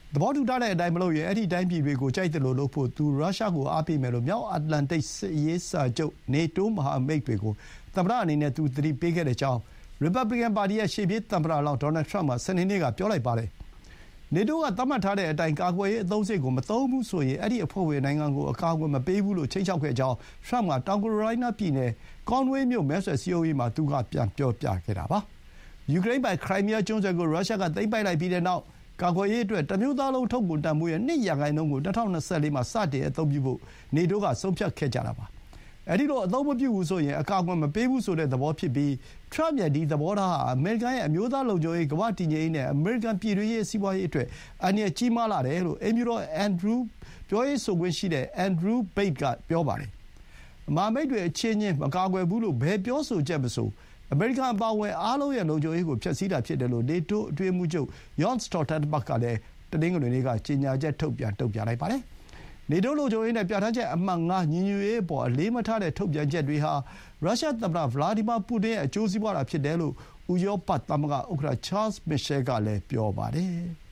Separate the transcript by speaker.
Speaker 1: သဘောတူထားတဲ့အတိုင်းမလုပ်ရင်အဲ့ဒီတိုင်းပြည်တွေကိုကြိုက်တယ်လို့လုပ်ဖို့သူရုရှားကိုအားပေးမယ်လို့မြောက်အတ္တလန်တိတ်စစ်ရေးစာချုပ် NATO မဟာမိတ်တွေကိုသမ္မတအနေနဲ့သူသတိပေးခဲ့တဲ့အကြောင်းရီပတ်ဘလီကန်ပါတီရဲ့ရှေ့ပြေးသမ္မတလောင်းဒေါ်နယ်ထရမ့်ကစနေနေ့ကပြောလိုက်ပါတယ်။ NATO ကသတ်မှတ်ထားတဲ့အတိုင်းကာကွယ်ရေးအသုံးစရိတ်ကိုမသုံးဘူးဆိုရင်အဲ့ဒီအဖွဲ့ဝင်နိုင်ငံကိုအကာအကွယ်မပေးဘူးလို့ခြိမ်းခြောက်ခဲ့ကြောင်းထရမ့်ကတောင်ကာရိုလိုင်းနားပြည်နယ်ကွန်ဝေးမြို့မဲဆွယ်စည်းရုံးရေးမှာသူကပြန်ပြောပြခဲ့တာပါ။ယူကရိန်းပိုင်ခရိုင်းမီးယားကျွန်းဆွယ်ကိုရုရှားကသိမ်းပိုက်လိုက်ပြီးတဲ့နောက်ကာကွယ်ရေးအတွက်တမျိုးသားလုံးထုတ်ကုန်တန်ဖိုးရဲ့2% ကို2024မှာစတင်အသုံးပြုဖို့နေတိုးကဆုံးဖြတ်ခဲ့ကြတာပါ။အဲဒီလိုအသုံးမပြုဘူးဆိုရင်အကာအကွယ်မပေးဘူးဆိုတဲ့သဘောဖြစ်ပြီးထရမ့်ရဲ့ဒီသဘောထားဟာအမေရိကန်ရဲ့အမျိုးသားလုံခြုံရေးကမ္ဘာ့တည်ငြိမ်ရေးနဲ့အမေရိကန်ပြည်တွင်းရေးစီးပွားရေးအတွက်အန္တရာယ်ကြီးမားလာတယ်လို့အိမ်ဖြူတော်ပြောရေးဆိုခွင့်ရှိတဲ့အန်ဒရူးဘိတ်ကပြောပါတယ်။မဟာမိတ်တွေအချင်းချင်းမကာကွယ်ဘူးလို့ဘယ်ပြောဆိုချက်မဆိုအမေရိကန်အပါအဝင်အားလုံးရဲ့လုံခြုံရေးကိုဖျက်ဆီးတာဖြစ်တယ်လို့နေတိုးအတွင်းရေးမှူးချုပ်ယောန်စတော်တန်ဘတ်ကလည်းတနင်္ဂနွေနေ့ကကြေညာချက်ထုတ်ပြန်တုံ့ပြန်လိုက်ပါတယ်။နေတိုးလုံခြုံရေးနဲ့ပြဋ္ဌာန်းချက်အမှတ် 5 ညီညွတ်ရေးအပေါ်အလေးမထားတဲ့ထုတ်ပြန်ချက်တွေဟာရုရှားသမ္မတဗလာဒီမာပူတင်ရဲ့အကျိုးစီးပွားတာဖြစ်တယ်လို့ဥရောပသမဂ္ဂဥက္ကဋ္ဌချားလ်မစ်ရှဲကလည်းပြောပါတယ်။